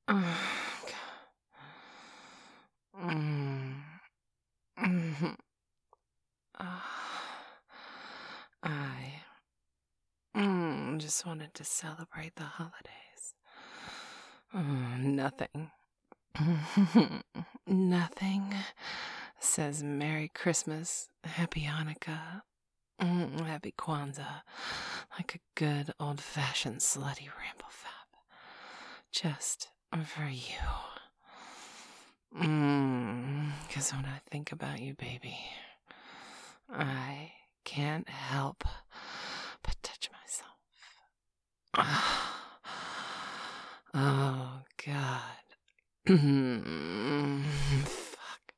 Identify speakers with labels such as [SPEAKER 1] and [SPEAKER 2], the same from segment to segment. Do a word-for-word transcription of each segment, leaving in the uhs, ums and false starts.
[SPEAKER 1] Oh, mm, mhm. Ah, I mm, just wanted to celebrate the holidays. Oh, nothing. Nothing says Merry Christmas, Happy Hanukkah, mm, Happy Kwanzaa, like a good old fashioned slutty ramblefab. Just for you. Mm, Cause when I think about you, baby, I can't help but touch myself. Oh, God. Fuck.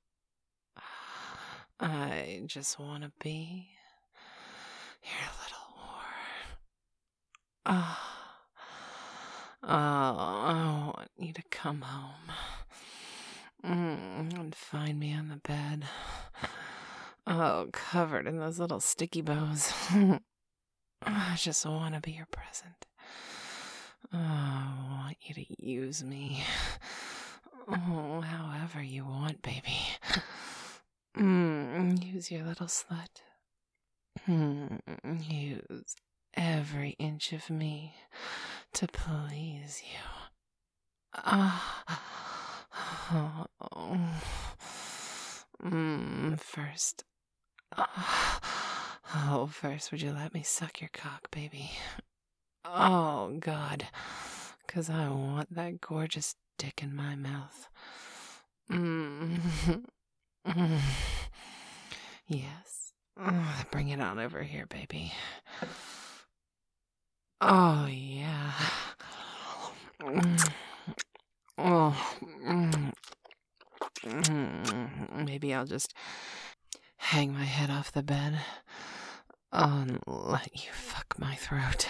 [SPEAKER 1] I just want to be your little whore. Oh, oh, I want you to come home mm, and find me on the bed. Oh, covered in those little sticky bows. I just want to be your present. Oh, I want you to use me. Oh, however you want, baby. Mm, use your little slut. Mm, use every inch of me to please you. Ah. Oh. Mm, first. Oh, first, would you let me suck your cock, baby? Oh, God. Because I want that gorgeous dick in my mouth. Mm. Yes. Oh, bring it on over here, baby. Oh, yeah. Oh. Maybe I'll just hang my head off the bed and let you fuck my throat.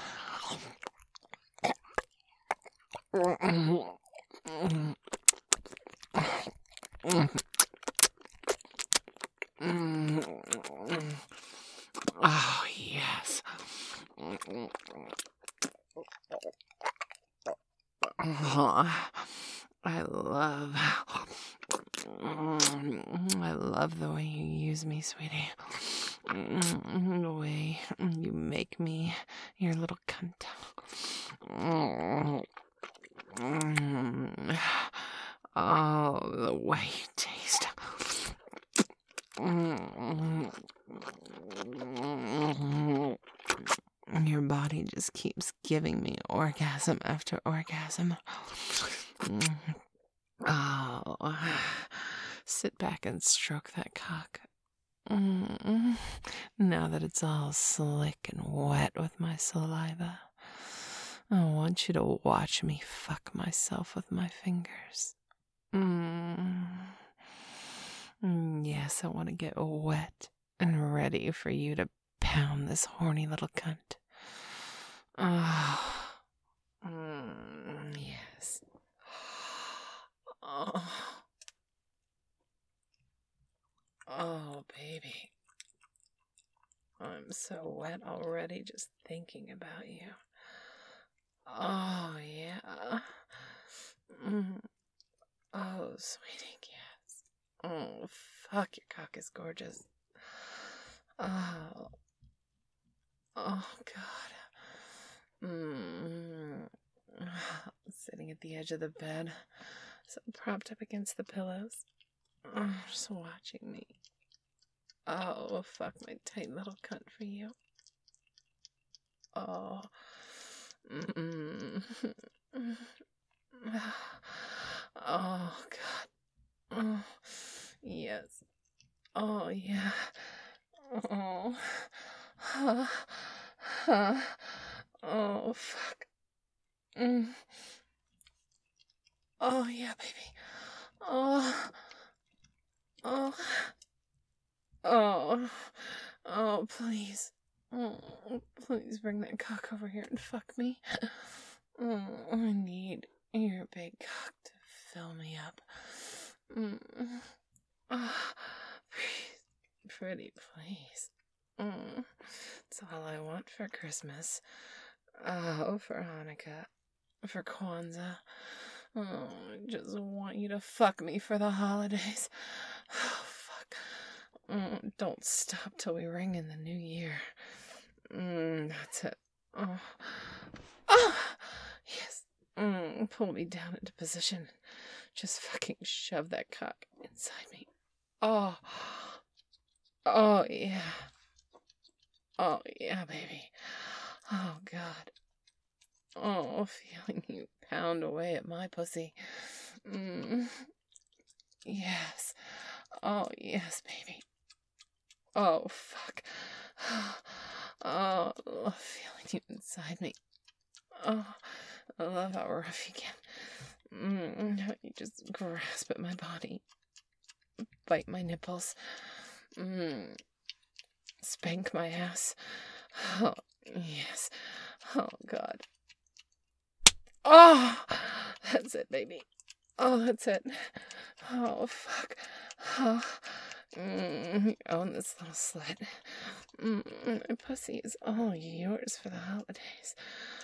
[SPEAKER 1] Oh, yes. Oh, I love. I love the way you use me, sweetie. The way you make me your little cunt. Oh, the way you taste. Your body just keeps giving me orgasm after orgasm. Oh, sit back and stroke that cock. Now that it's all slick and wet with my saliva, I want you to watch me fuck myself with my fingers. Mm. Yes, I want to get wet and ready for you to pound this horny little cunt. Oh, mm, yes. Oh. Oh, baby. I'm so wet already just thinking about you. Oh, yeah. Mm. Oh, sweetie, yes. Oh, fuck, your cock is gorgeous. Oh. Oh, God. Mm. Sitting at the edge of the bed, so propped up against the pillows. Oh, just watching me. Oh, fuck my tight little cunt for you. Oh. Mm. Oh, God. Oh, yes. Oh, yeah. Oh. Oh, fuck. Mm. Oh, yeah, baby. Oh. Oh. Oh. Oh, please. Oh, please bring that cock over here and fuck me. Oh, I need your big cock to fill me up. Mm. Oh, pretty, please. Mm. It's all I want for Christmas. Oh, for Hanukkah. For Kwanzaa. Oh, I just want you to fuck me for the holidays. Oh, fuck. Mm, don't stop till we ring in the new year. Mm, that's it. Oh. Oh! Yes. Mm, pull me down into position. Just fucking shove that cock inside me. Oh. Oh, yeah. Oh, yeah, baby. Oh, God. Oh, feeling you pound away at my pussy. Mm. Yes. Oh, yes, baby. Oh, fuck. Oh, I love feeling you inside me. Oh, I love how rough you get. Mm, how you just grasp at my body. Bite my nipples. Mm, spank my ass. Oh, yes. Oh, God. Oh, that's it, baby. Oh, that's it. Oh, fuck. Oh, mm, you own this little slut. Mm, my pussy is all yours for the holidays.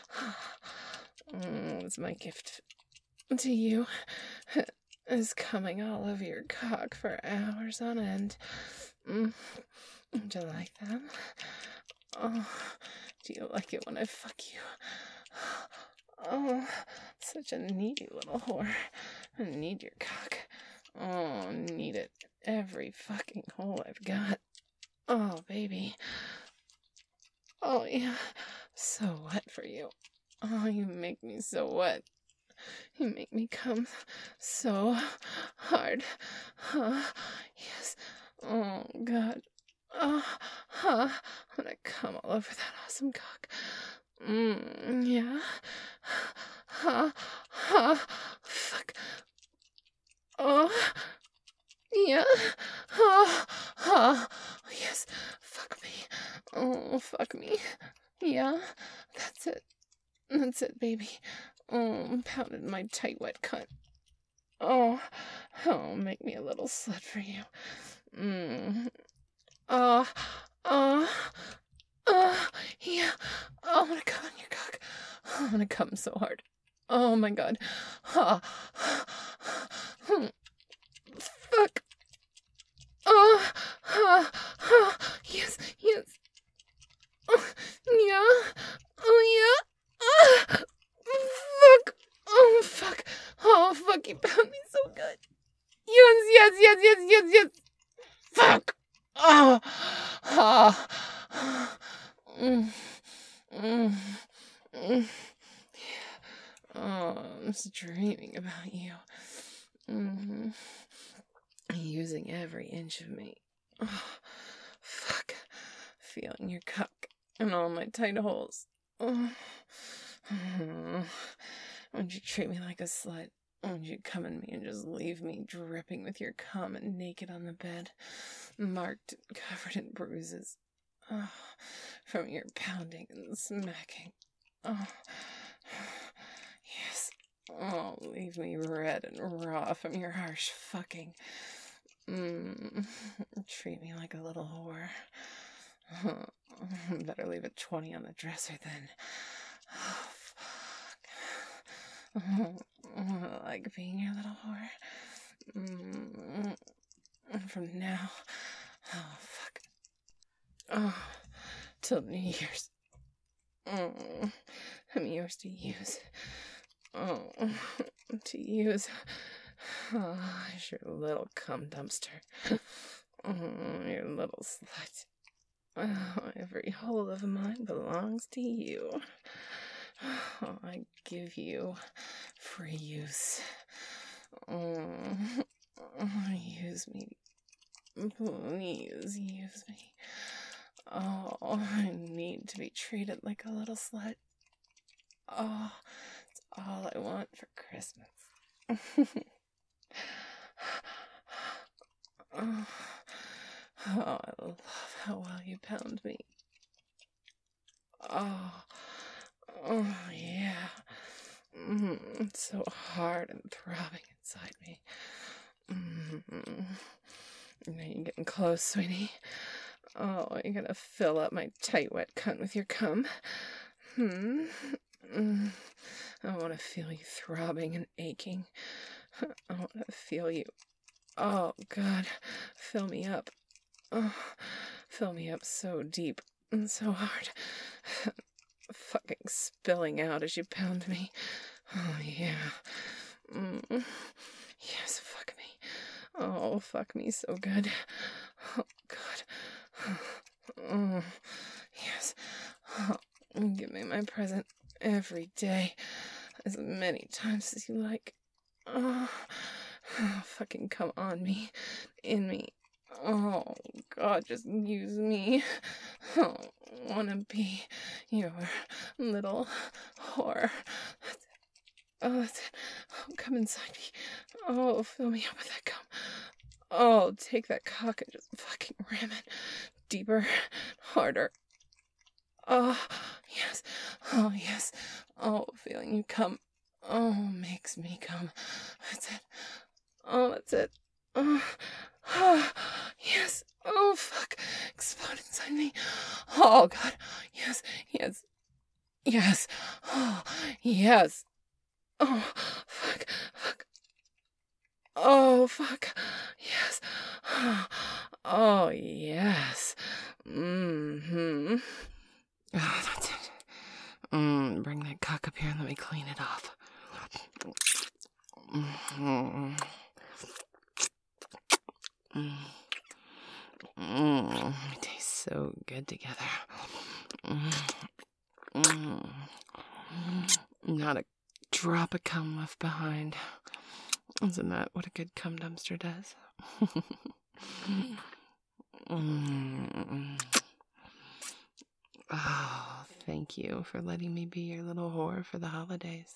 [SPEAKER 1] Mm, it's my gift to you. Is coming all over your cock for hours on end. Mm, do you like that? Oh, do you like it when I fuck you? Oh, such a needy little whore. I need your cock. Oh, need it. Every fucking hole I've got. Oh, baby. Oh, yeah. So wet for you. Oh, you make me so wet. You make me come so hard. Huh? Yes. Oh, God. Oh, huh. I'm gonna come all over that awesome cock. Mm, yeah. Huh? Huh? Fuck. Oh, yeah. Oh, oh, yes. Fuck me. Oh, fuck me. Yeah. That's it. That's it, baby. Oh, pounded my tight wet cunt. Oh, oh, make me a little slut for you. Mm. Oh, oh, oh, yeah. Oh, I'm gonna come on your cock. Oh, I'm gonna come so hard. Oh my God. Oh, fuck. Oh, oh, oh, yes, yes. Oh, yeah. Oh, yeah. Ah, fuck. Oh, fuck. Oh, fuck. You pound me so good. Yes, yes, yes, yes, yes, yes. Fuck. Oh, oh. Mm, mm, mm. Oh, I'm just dreaming about you. Mm-hmm. Using every inch of me. Oh, fuck. Feeling your cock and all my tight holes. Oh. Won't you treat me like a slut? Won't you come in me and just leave me dripping with your cum and naked on the bed, marked and covered in bruises? Oh, from your pounding and smacking. Oh, yes. Oh, leave me red and raw from your harsh fucking. Mm, treat me like a little whore. Oh, better leave a twenty on the dresser then. Oh, fuck. Oh, I like being your little whore. Mm, from now. Oh, fuck. Oh, till New Year's. Oh, I'm yours to use. Oh, to use. Oh, as your little cum dumpster. Oh, your little slut. Oh, every hole of mine belongs to you. Oh, I give you free use. Oh, oh, use me. Please use me. Oh, I need to be treated like a little slut. Oh, it's all I want for Christmas. Oh, oh, I love how well you pound me. Oh, oh yeah. Mm, it's so hard and throbbing inside me. Mm. Now you're getting close, sweetie. Oh, you're gonna fill up my tight wet cunt with your cum. Hmm. Mm. I want to feel you throbbing and aching. I want to feel you. Oh, God. Fill me up. Oh, fill me up so deep and so hard. Fucking spilling out as you pound me. Oh, yeah. Mm. Yes, fuck me. Oh, fuck me so good. Oh, God. Oh, yes. Oh, give me my present every day. As many times as you like. Oh, oh, fucking come on me. In me. Oh, God, just use me. Oh, I wanna be your little whore. Oh, that's it. Oh, come inside me. Oh, fill me up with that cum. Oh, take that cock and just fucking ram it deeper, harder. Oh, yes. Oh, yes. Oh, feeling you come. Oh, makes me come. That's it. Oh, that's it. Oh, oh, yes. Oh, fuck. Explode inside me. Oh, God. Yes, yes, yes. Oh, yes. Oh, fuck, fuck. Oh, fuck. Yes. Oh, yes. Mm-hmm. Oh, that's it. Mm, bring that cock up here and let me clean it off. Mm-hmm. Mm. Mm. It tastes so good together. Mm. Mm. Not a drop of cum left behind. Isn't that what a good cum dumpster does? Mm. Oh, thank you for letting me be your little whore for the holidays.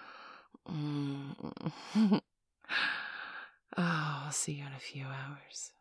[SPEAKER 1] Mm. Oh, I'll see you in a few hours.